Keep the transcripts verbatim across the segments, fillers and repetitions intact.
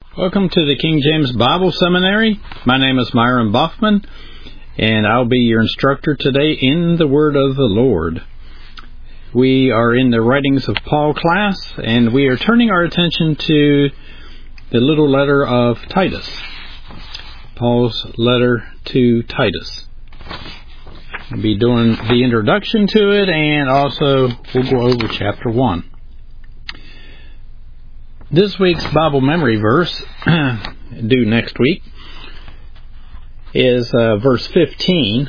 Welcome to the King James Bible Seminary. My name is Myron Boffman, and I'll be your instructor today in the Word of the Lord. We are in the Writings of Paul class, and we are turning our attention to the little letter of Titus, Paul's letter to Titus. We'll be doing the introduction to it, and also we'll go over chapter one. This week's Bible memory verse, due next week, is uh, verse fifteen,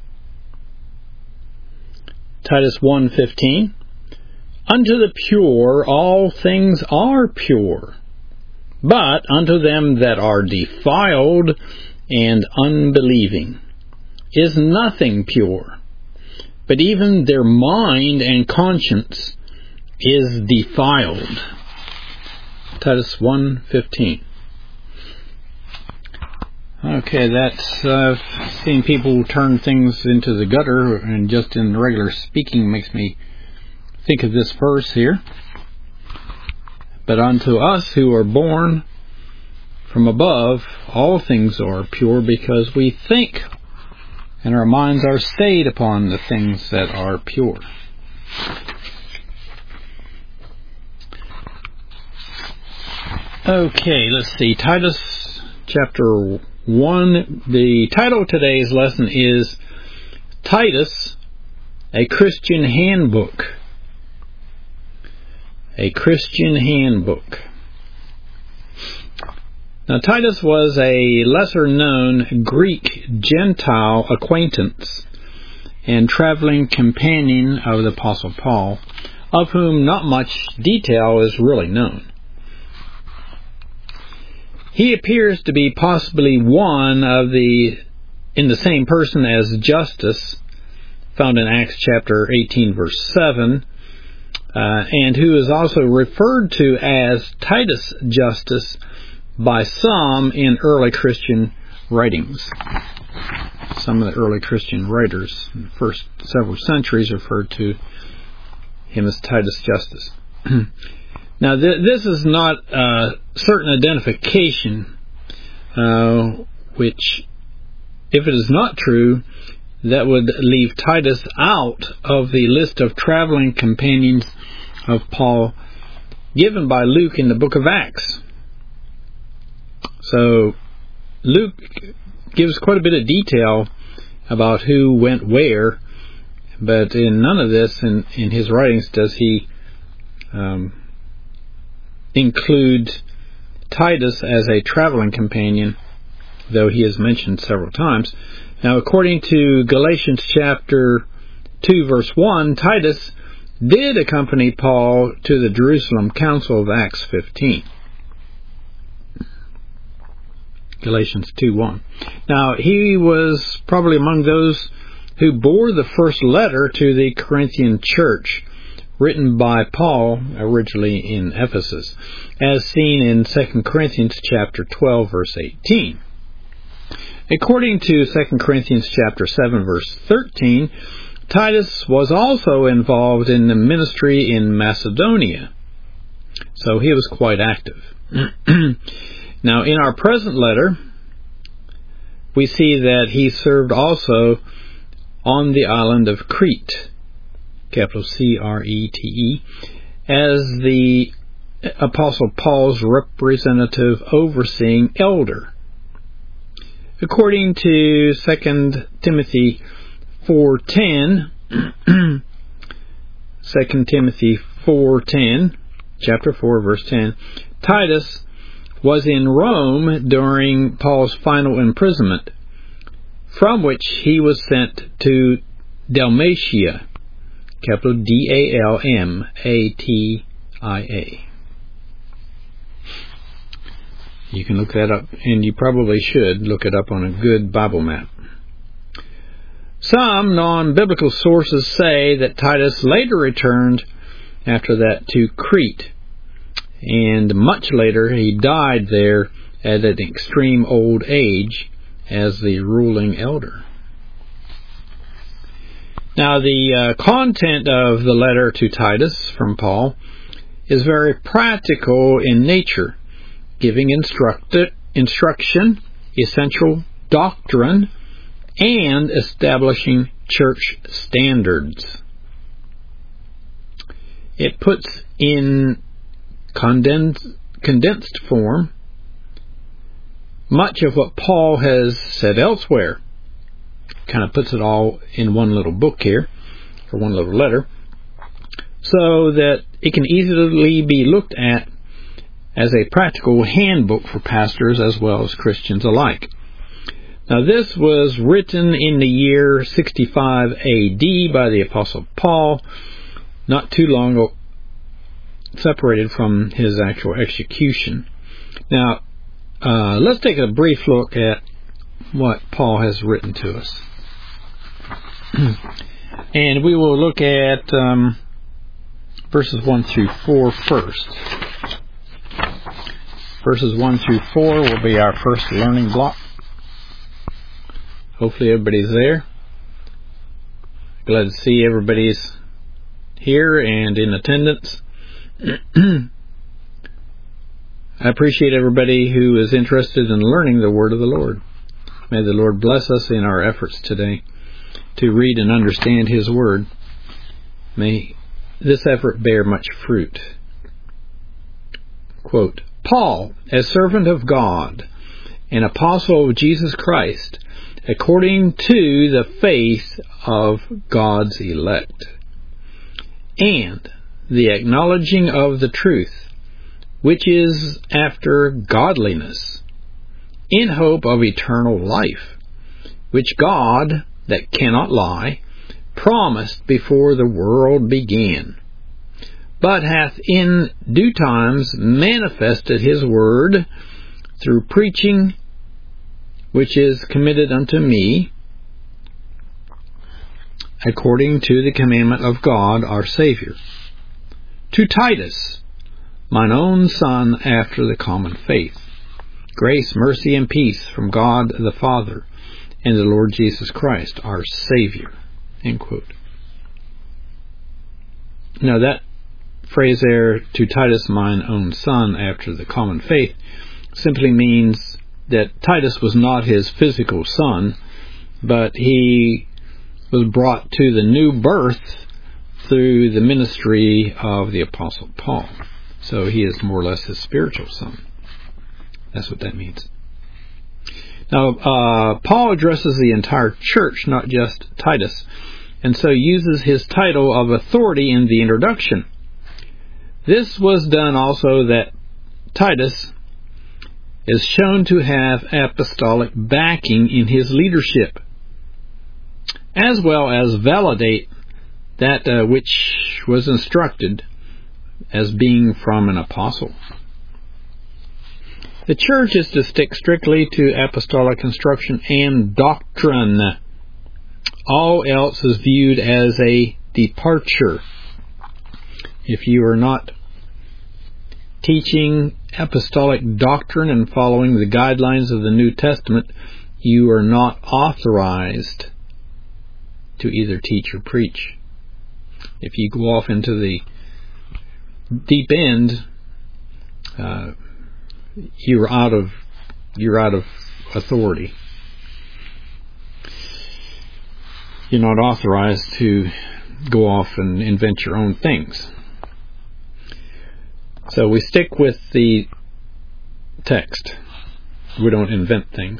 Titus one fifteen. Unto the pure all things are pure, but unto them that are defiled and unbelieving is nothing pure, but even their mind and conscience is defiled. Titus one fifteen. Okay, that's uh, seeing people turn things into the gutter, and just in regular speaking makes me think of this verse here. But unto us who are born from above, all things are pure, because we think, and our minds are stayed upon the things that are pure. Okay, let's see. Titus chapter one. The title of today's lesson is Titus, a Christian Handbook. A Christian Handbook. Now, Titus was a lesser-known Greek Gentile acquaintance and traveling companion of the Apostle Paul, of whom not much detail is really known. He appears to be possibly one of the, in the same person as Justus, found in Acts chapter eighteen, verse seven, uh, and who is also referred to as Titus Justus by some in early Christian writings. Some of the early Christian writers in the first several centuries referred to him as Titus Justus. Now, th- this is not a certain identification, uh, which, if it is not true, that would leave Titus out of the list of traveling companions of Paul given by Luke in the book of Acts. So, Luke gives quite a bit of detail about who went where, but in none of this, in, in his writings, does he um, include Titus as a traveling companion, though he is mentioned several times. Now, according to Galatians chapter two, verse one, Titus did accompany Paul to the Jerusalem Council of Acts fifteen. Galatians two one. Now, he was probably among those who bore the first letter to the Corinthian church, written by Paul originally in Ephesus, as seen in Second Corinthians chapter twelve, verse eighteen. According to Second Corinthians chapter seven, verse thirteen, Titus was also involved in the ministry in Macedonia, so he was quite active. Now, in our present letter, we see that he served also on the island of Crete, capital C R E T E, as the Apostle Paul's representative overseeing elder. According to Second Timothy four ten, Second Timothy four ten, chapter four, verse ten, Titus was in Rome during Paul's final imprisonment, from which he was sent to Dalmatia, capital D A L M A T I A. You can look that up, and you probably should look it up on a good Bible map. Some non-biblical sources say that Titus later returned after that to Crete, and much later he died there at an extreme old age as the ruling elder. Now, the uh, content of the letter to Titus from Paul is very practical in nature, giving instruct- instruction, essential doctrine, and establishing church standards. It puts in condensed, condensed form much of what Paul has said elsewhere. Kind of puts it all in one little book here, or one little letter, so that it can easily be looked at as a practical handbook for pastors as well as Christians alike. Now, this was written in the year sixty-five A D by the Apostle Paul, not too long separated from his actual execution. Now, uh, let's take a brief look at what Paul has written to us. And we will look at um, verses one through four first. Verses one through four will be our first learning block. Hopefully everybody's there. Glad to see everybody's here and in attendance. I appreciate everybody who is interested in learning the Word of the Lord. May the Lord bless us in our efforts today to read and understand His Word. May this effort bear much fruit. Quote, Paul, a servant of God, an apostle of Jesus Christ, according to the faith of God's elect, and the acknowledging of the truth, which is after godliness, in hope of eternal life, which God, that cannot lie, promised before the world began, but hath in due times manifested his word through preaching, which is committed unto me, according to the commandment of God our Saviour, to Titus, mine own son after the common faith. Grace, mercy, and peace from God the Father and the Lord Jesus Christ, our Savior. End quote. Now that phrase there, to Titus, mine own son after the common faith, simply means that Titus was not his physical son, but he was brought to the new birth through the ministry of the Apostle Paul. So he is more or less his spiritual son. That's what that means. Now, uh, Paul addresses the entire church, not just Titus, and so uses his title of authority in the introduction. This was done also that Titus is shown to have apostolic backing in his leadership, as well as validate that uh, which was instructed as being from an apostle. The church is to stick strictly to apostolic instruction and doctrine. All else is viewed as a departure. If you are not teaching apostolic doctrine and following the guidelines of the New Testament, you are not authorized to either teach or preach. If you go off into the deep end, uh, you're out of you're out of authority. You're not authorized to go off and invent your own things. So we stick with the text. We don't invent things.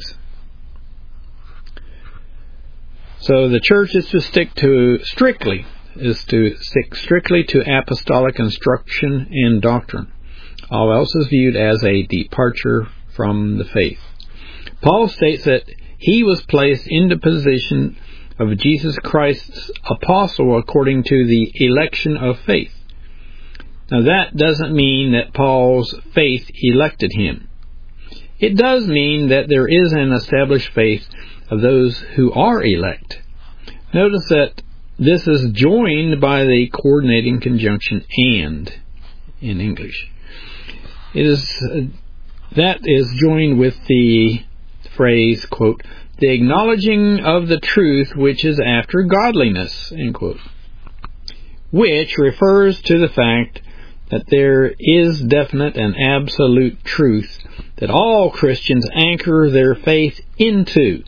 So the church is to stick to strictly is to stick strictly to apostolic instruction and doctrine. All else is viewed as a departure from the faith. Paul states that he was placed in the position of Jesus Christ's apostle according to the election of faith. Now that doesn't mean that Paul's faith elected him. It does mean that there is an established faith of those who are elect. Notice that this is joined by the coordinating conjunction and in English. It is uh, that is joined with the phrase, quote, the acknowledging of the truth which is after godliness, end quote, which refers to the fact that there is definite and absolute truth that all Christians anchor their faith into.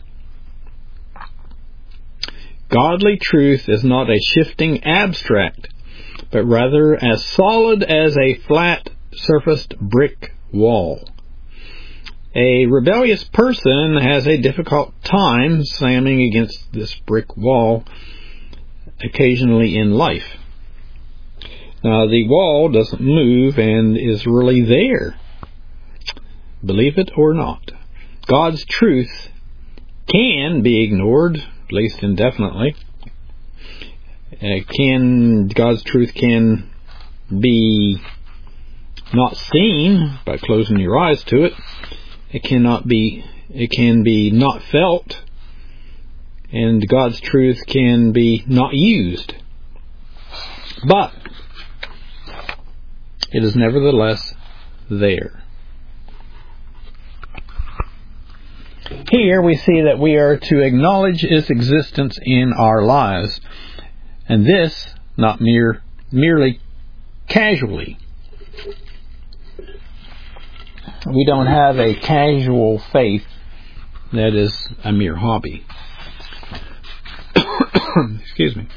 Godly truth is not a shifting abstract, but rather as solid as a flat-surfaced brick wall. A rebellious person has a difficult time slamming against this brick wall occasionally in life. Now, the wall doesn't move and is really there. Believe it or not. God's truth can be ignored, at least indefinitely. Uh, can God's truth can be not seen by closing your eyes to it. It cannot be. It can be not felt, and God's truth can be not used. But it is nevertheless there. Here we see that we are to acknowledge its existence in our lives, and this not mere merely casually. We don't have a casual faith that is a mere hobby. Excuse me.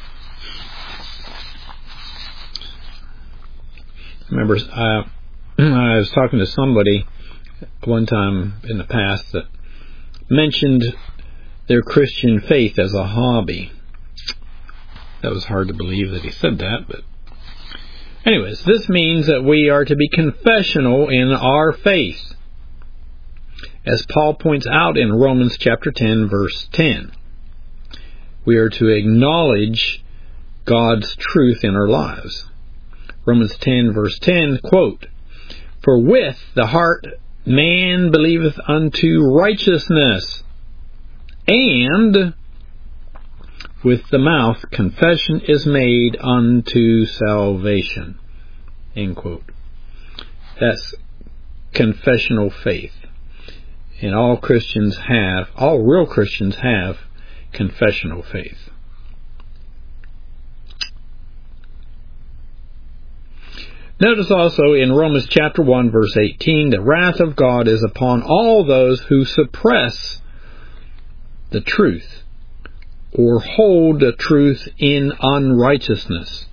I remember uh, I was talking to somebody one time in the past that mentioned their Christian faith as a hobby. That was hard to believe that he said that, but anyways, this means that we are to be confessional in our faith, as Paul points out in Romans chapter ten, verse ten. We are to acknowledge God's truth in our lives. Romans ten, verse ten, quote, "For with the heart man believeth unto righteousness, and with the mouth confession is made unto salvation." End quote. That's confessional faith. And all Christians have, all real Christians have confessional faith. Notice also in Romans chapter one, verse eighteen, the wrath of God is upon all those who suppress the truth or hold the truth in unrighteousness.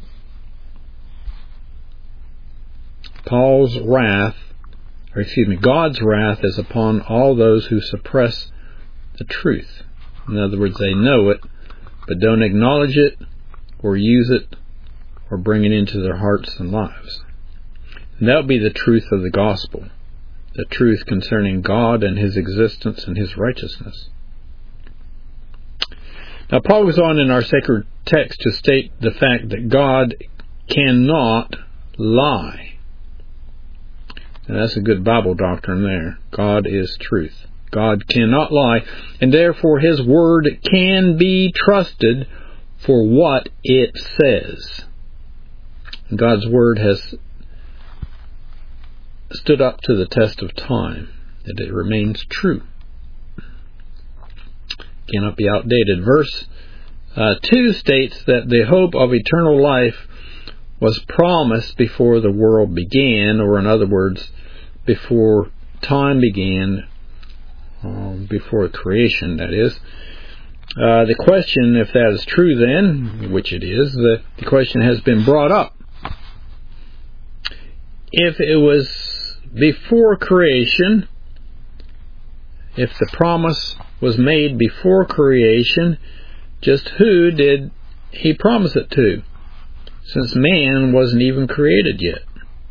Paul's wrath, or excuse me, God's wrath is upon all those who suppress the truth. In other words, they know it, but don't acknowledge it, or use it, or bring it into their hearts and lives. And that will be the truth of the gospel, the truth concerning God and His existence and His righteousness. Now, Paul goes on in our sacred text to state the fact that God cannot lie. And that's a good Bible doctrine there. God is truth. God cannot lie, and therefore His word can be trusted for what it says. God's word has stood up to the test of time, that it remains true. Cannot be outdated. Verse uh, two states that the hope of eternal life was promised before the world began, or in other words, before time began, um, before creation, that is. Uh, the question, if that is true then, which it is, the, the question has been brought up. If it was before creation, if the promise was made before creation, just who did He promise it to, since man wasn't even created yet?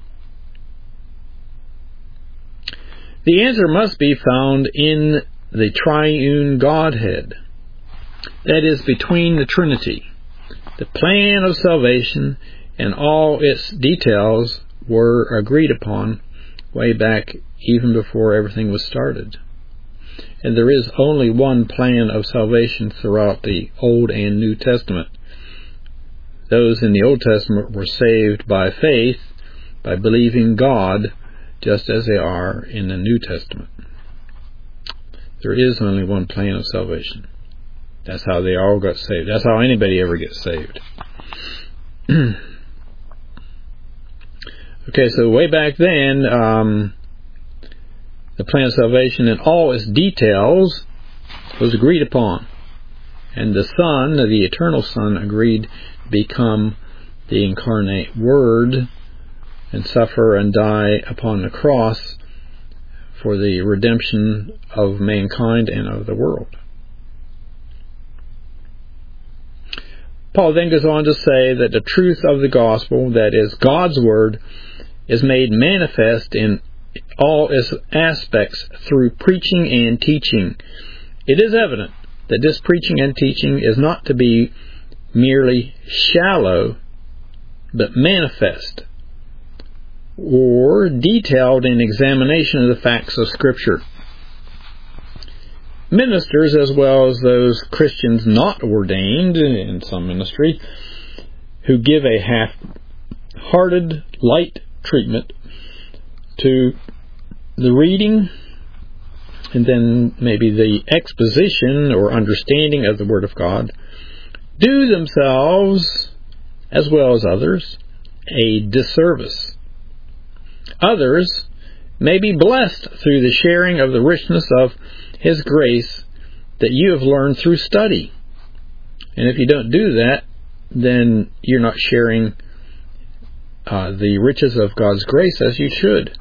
The answer must be found in the triune Godhead, that is, between the Trinity. The plan of salvation and all its details were agreed upon way back even before everything was started. And there is only one plan of salvation throughout the Old and New Testament. Those in the Old Testament were saved by faith, by believing God, just as they are in the New Testament. There is only one plan of salvation. That's how they all got saved. That's how anybody ever gets saved. Okay, so way back then, um, the plan of salvation in all its details was agreed upon. And the Son, the eternal Son, agreed to become the incarnate Word and suffer and die upon the cross for the redemption of mankind and of the world. Paul then goes on to say that the truth of the gospel, that is God's Word, is made manifest in all its aspects through preaching and teaching. It is evident that this preaching and teaching is not to be merely shallow, but manifest, or detailed in examination of the facts of Scripture. Ministers, as well as those Christians not ordained in some ministry, who give a half-hearted, light treatment to the reading and then maybe the exposition or understanding of the Word of God, do themselves, as well as others, a disservice. Others may be blessed through the sharing of the richness of His grace that you have learned through study. And if you don't do that, then you're not sharing uh, the riches of God's grace as you should.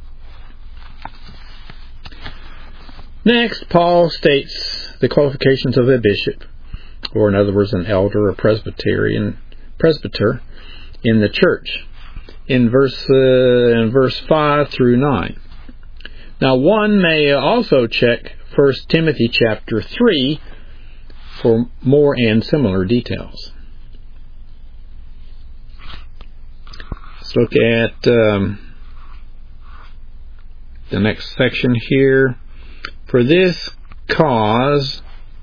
Next, Paul states the qualifications of a bishop, or in other words, an elder or presbyterian presbyter in the church, in verse uh, in verse five through nine. Now, one may also check First Timothy chapter three for more and similar details. Let's look at um, the next section here. For this cause,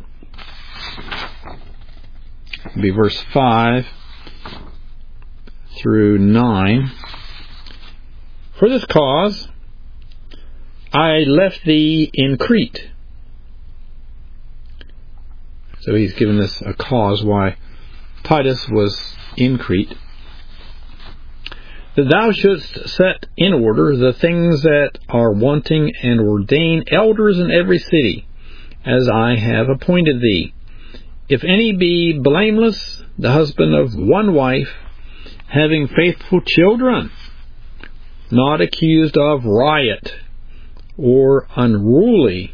it'll be verse five through nine. For this cause, I left thee in Crete. So he's given us a cause why Titus was in Crete. That thou shouldst set in order the things that are wanting, and ordain elders in every city, as I have appointed thee. If any be blameless, the husband of one wife, having faithful children, not accused of riot or unruly.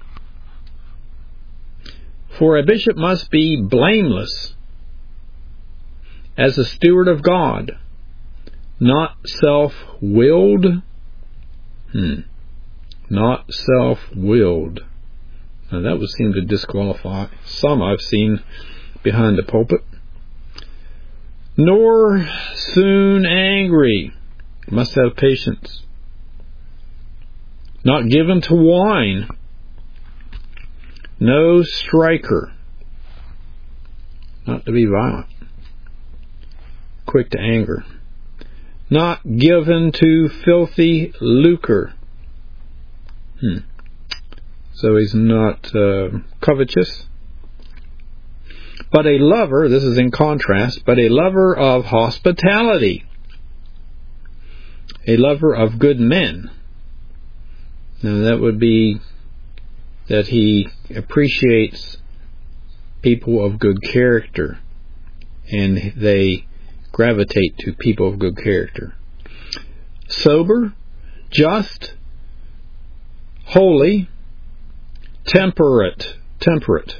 For a bishop must be blameless, as a steward of God, not self-willed. Hmm. Not self-willed. Now that would seem to disqualify some I've seen behind the pulpit. Nor soon angry. Must have patience. Not given to wine. No striker. Not to be violent. Quick to anger. Not given to filthy lucre. Hmm. So he's not uh, covetous. But a lover, this is in contrast, but a lover of hospitality. A lover of good men. Now that would be that he appreciates people of good character, and they gravitate to people of good character. Sober, just, holy, temperate, temperate.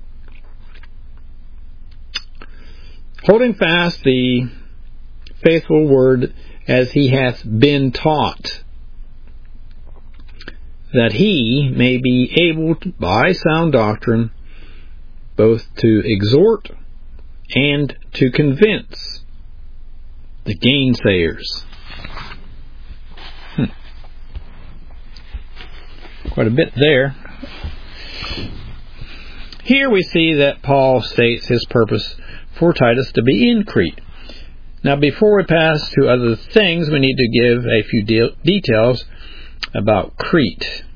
Holding fast the faithful word as he hath been taught, that he may be able to, by sound doctrine, both to exhort and to convince the gainsayers. Hmm. Quite a bit there. Here we see that Paul states his purpose for Titus to be in Crete. Now, before we pass to other things, we need to give a few de- details about Crete.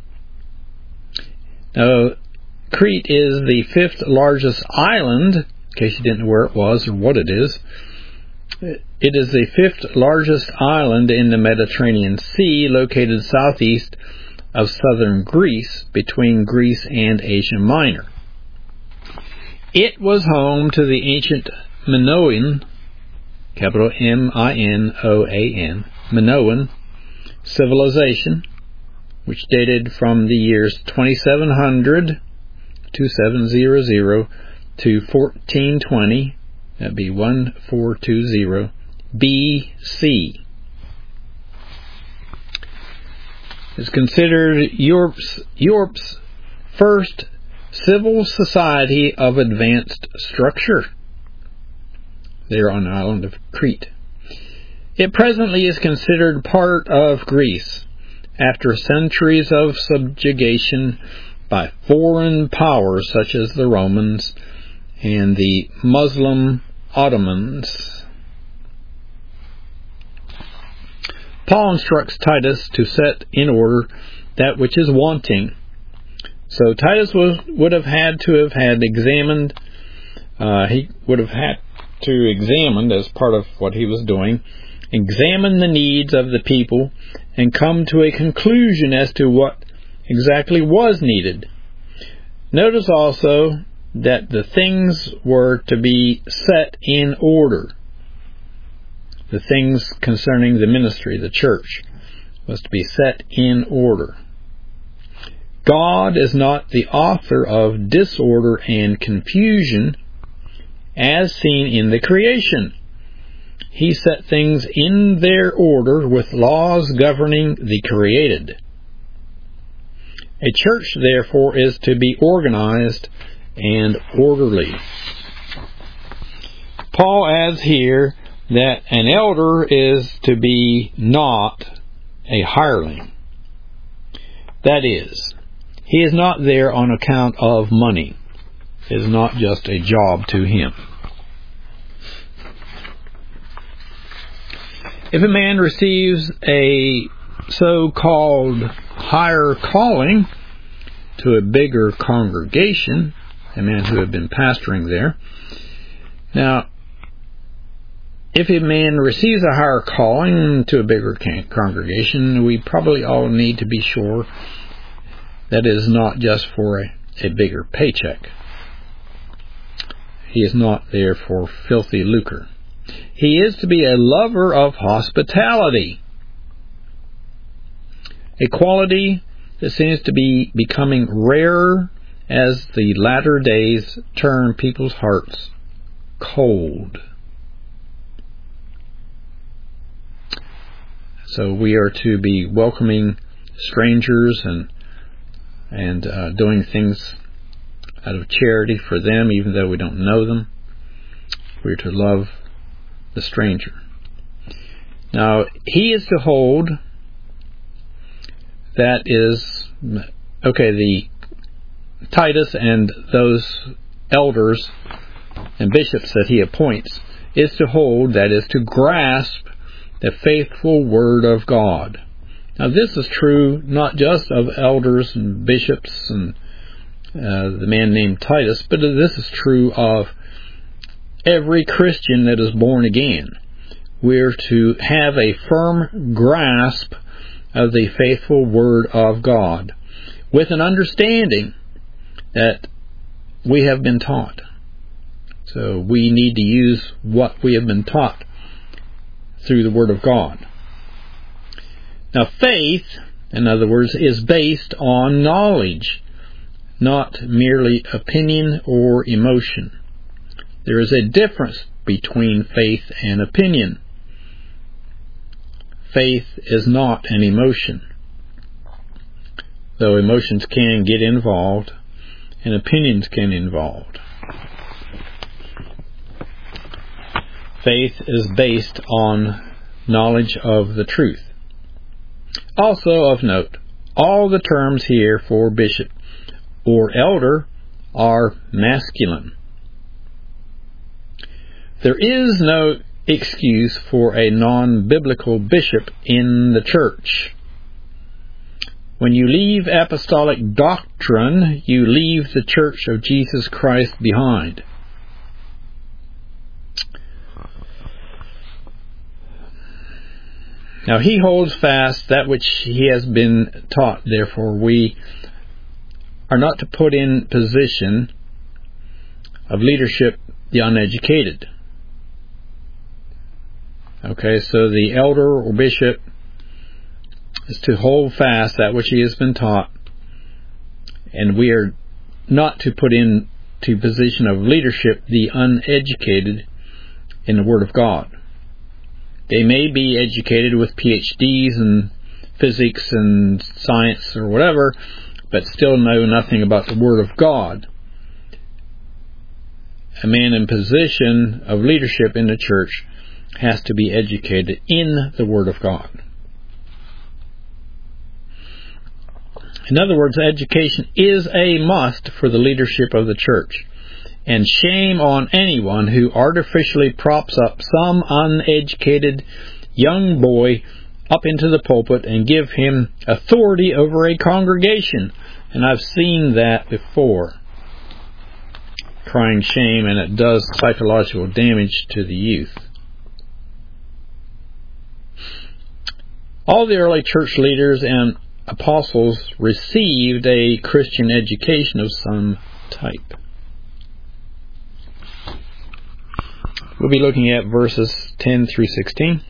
Now, Crete is the fifth largest island, in case you didn't know where it was or what it is, It is the fifth largest island in the Mediterranean Sea, located southeast of southern Greece, between Greece and Asia Minor. It was home to the ancient Minoan, capital M I N O A N, Minoan civilization, which dated from the years twenty-seven hundred, twenty-seven hundred to fourteen twenty, that'd be fourteen twenty B C. It's considered Europe's, Europe's first civil society of advanced structure. There on the island of Crete. It presently is considered part of Greece after centuries of subjugation by foreign powers such as the Romans and the Muslim Ottomans. Paul instructs Titus to set in order that which is wanting. So Titus was, would have had to have had examined, uh, he would have had to examine, as part of what he was doing, examine the needs of the people and come to a conclusion as to what exactly was needed. Notice also that the things were to be set in order. The things concerning the ministry, the church, was to be set in order. God is not the author of disorder and confusion as seen in the creation. He set things in their order with laws governing the created. A church, therefore, is to be organized and orderly. Paul adds here that an elder is to be not a hireling. That is, he is not there on account of money. It is not just a job to him. If a man receives a so-called higher calling to a bigger congregation, a man who had been pastoring there, now, if a man receives a higher calling to a bigger congregation, we probably all need to be sure that it is not just for a, a bigger paycheck. He is not there for filthy lucre. He is to be a lover of hospitality, a quality that seems to be becoming rarer as the latter days turn people's hearts cold. So we are to be welcoming strangers and and uh, doing things out of charity for them, even though we don't know them. We're to love the stranger. Now, he is to hold, that is, okay, the Titus and those elders and bishops that he appoints, is to hold, that is, to grasp the faithful word of God. Now, this is true not just of elders and bishops and uh, the man named Titus, but this is true of every Christian that is born again. We're to have a firm grasp of the faithful word of God with an understanding that we have been taught. So we need to use what we have been taught through the word of God. Now, faith, in other words, is based on knowledge, not merely opinion or emotion. There is a difference between faith and opinion. Faith is not an emotion, though emotions can get involved and opinions can involved. Faith is based on knowledge of the truth. Also of note, all the terms here for bishop or elder are masculine. There is no excuse for a non-biblical bishop in the church. When you leave apostolic doctrine, you leave the church of Jesus Christ behind. Now he holds fast that which he has been taught. Therefore we are not to put in position of leadership the uneducated. Okay, so the elder or bishop is to hold fast that which he has been taught, and we are not to put in to position of leadership the uneducated in the Word of God. They may be educated with P H Ds in physics and science or whatever, but still know nothing about the Word of God. A man in position of leadership in the church has to be educated in the Word of God. In other words, education is a must for the leadership of the church. And shame on anyone who artificially props up some uneducated young boy up into the pulpit and give him authority over a congregation. And I've seen that before. Crying shame, and it does psychological damage to the youth. All the early church leaders and apostles received a Christian education of some type. We'll be looking at verses ten through sixteen.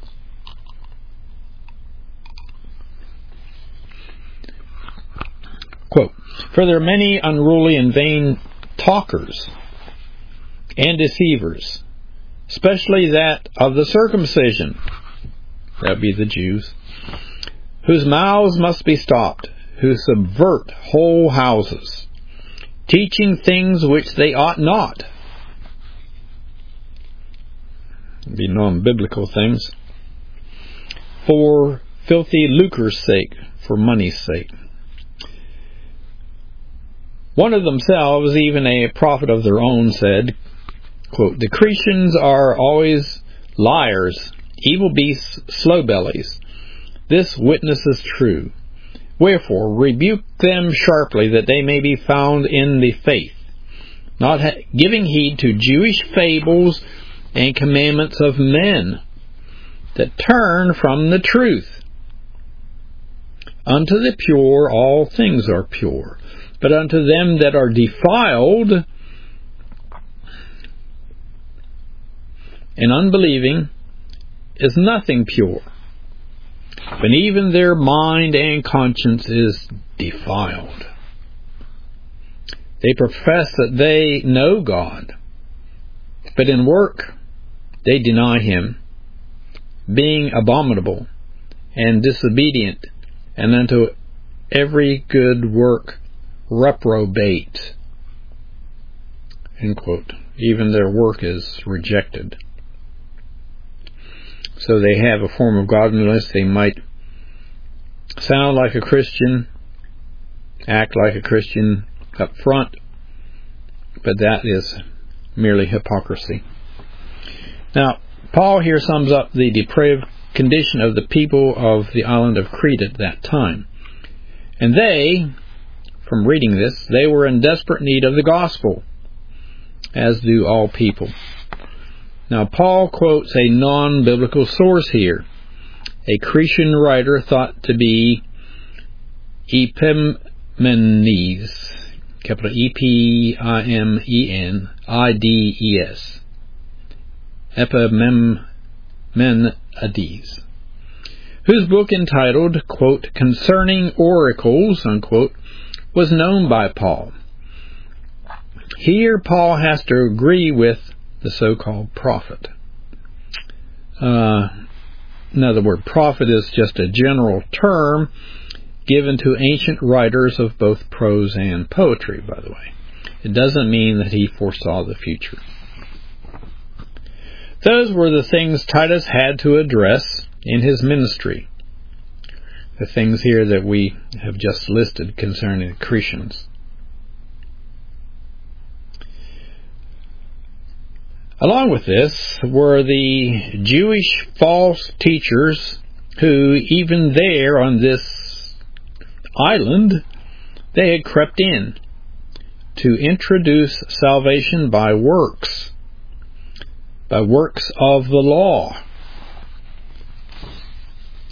Quote, "For there are many unruly and vain talkers and deceivers, especially that of the circumcision," that would be the Jews, "whose mouths must be stopped, who subvert whole houses, teaching things which they ought not." Be non-biblical things, "for filthy lucre's sake," for money's sake. One of themselves, even a prophet of their own, said, quote, "The Cretans are always liars, evil beasts, slow bellies. This witness is true. Wherefore rebuke them sharply, that they may be found in the faith, not ha- giving heed to Jewish fables and commandments of men that turn from the truth. Unto the pure all things are pure, but unto them that are defiled and unbelieving is nothing pure, but even their mind and conscience is defiled. They profess that they know God, but in work they deny him, being abominable and disobedient, and unto every good work reprobate." End quote. Even their work is rejected. So they have a form of godliness. They might sound like a Christian, act like a Christian up front, but that is merely hypocrisy. Now, Paul here sums up the depraved condition of the people of the island of Crete at that time. And they, from reading this, they were in desperate need of the gospel, as do all people. Now, Paul quotes a non-biblical source here, a Cretan writer thought to be Epimanes, capital E P I M E N I D E S. Epimenides, whose book entitled, quote, "Concerning Oracles," unquote, was known by Paul. Here Paul has to agree with the so-called prophet. Uh, another word, prophet is just a general term given to ancient writers of both prose and poetry, by the way. It doesn't mean that he foresaw the future. Those were the things Titus had to address in his ministry. The things here that we have just listed concerning the Cretans. Along with this were the Jewish false teachers who, even there on this island, they had crept in to introduce salvation by works, by works of the law.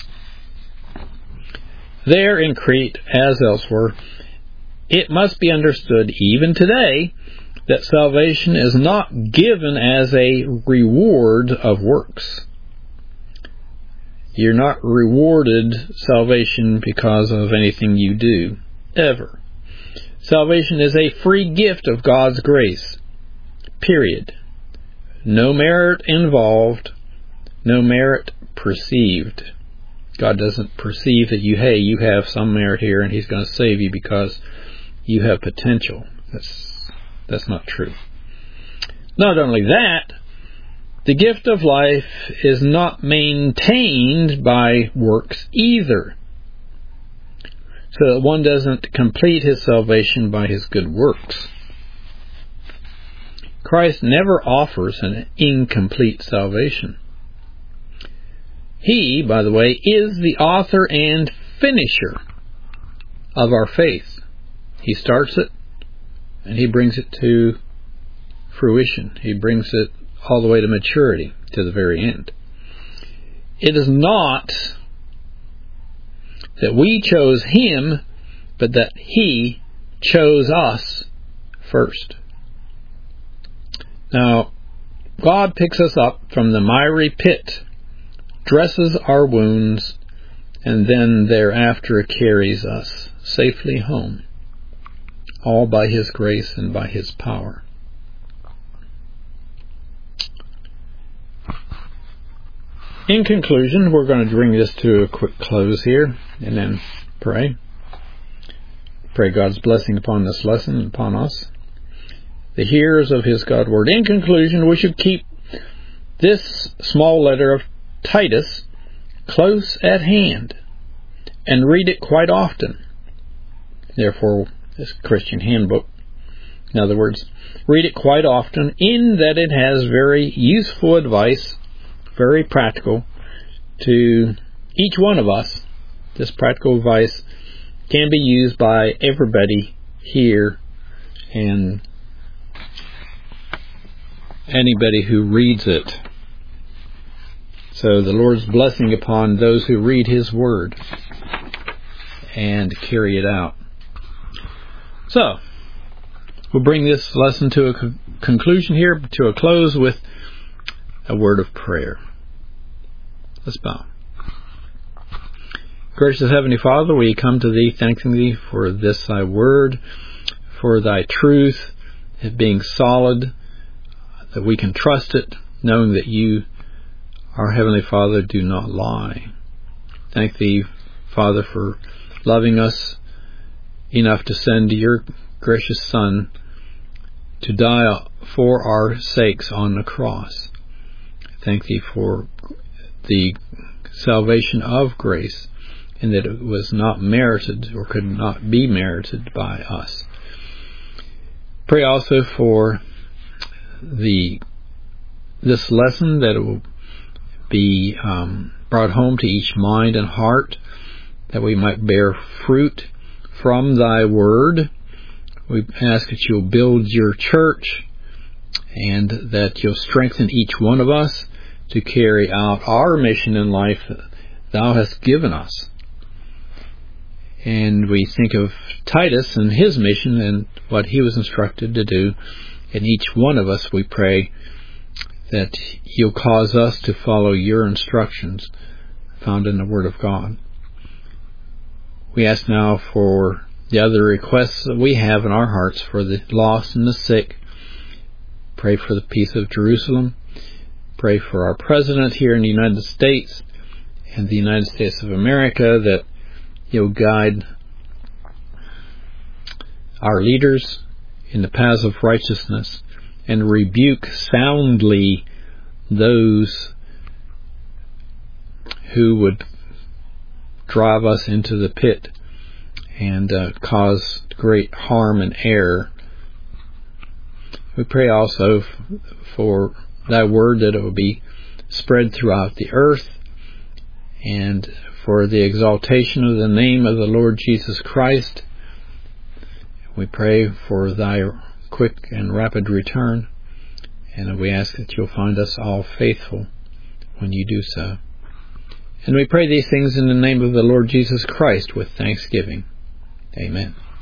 There in Crete, as elsewhere, it must be understood even today that salvation is not given as a reward of works. You're not rewarded salvation because of anything you do, ever. Salvation is a free gift of God's grace, period. No merit involved, no merit perceived. God doesn't perceive that you, hey, you have some merit here and He's going to save you because you have potential. That's, that's not true. Not only that, the gift of life is not maintained by works either. So that one doesn't complete his salvation by his good works. Christ never offers an incomplete salvation. He, by the way, is the author and finisher of our faith. He starts it and He brings it to fruition. He brings it all the way to maturity, to the very end. It is not that we chose Him, but that He chose us first. Now, God picks us up from the miry pit, dresses our wounds, and then thereafter carries us safely home, all by His grace and by His power. In conclusion, we're going to bring this to a quick close here and then pray. Pray God's blessing upon this lesson and upon us, the hearers of His God word. In conclusion, we should keep this small letter of Titus close at hand and read it quite often. Therefore, this Christian handbook, in other words, read it quite often, in that it has very useful advice, very practical to each one of us. This practical advice can be used by everybody here and anybody who reads it. So the Lord's blessing upon those who read His Word and carry it out. So, we'll bring this lesson to a co- conclusion here, to a close with a word of prayer. Let's bow. Gracious Heavenly Father, we come to Thee thanking Thee for this Thy word, for Thy truth, it being solid, that we can trust it, knowing that You, our Heavenly Father, do not lie. Thank Thee, Father, for loving us enough to send Your gracious Son to die for our sakes on the cross. Thank Thee for the salvation of grace, and that it was not merited or could not be merited by us. Pray also for the this lesson, that it will be um, brought home to each mind and heart, that we might bear fruit from Thy word. We ask that You'll build Your church, and that You'll strengthen each one of us to carry out our mission in life that Thou hast given us. And we think of Titus and his mission and what he was instructed to do. And each one of us, we pray that You'll cause us to follow Your instructions found in the Word of God. We ask now for the other requests that we have in our hearts, for the lost and the sick. Pray for the peace of Jerusalem. Pray for our President here in the United States and the United States of America, that You'll guide our leaders in the paths of righteousness and rebuke soundly those who would drive us into the pit and uh, cause great harm and error. We pray also f- for Thy word, that it will be spread throughout the earth, and for the exaltation of the name of the Lord Jesus Christ. We pray for Thy quick and rapid return, and we ask that You'll find us all faithful when You do so. And we pray these things in the name of the Lord Jesus Christ with thanksgiving. Amen.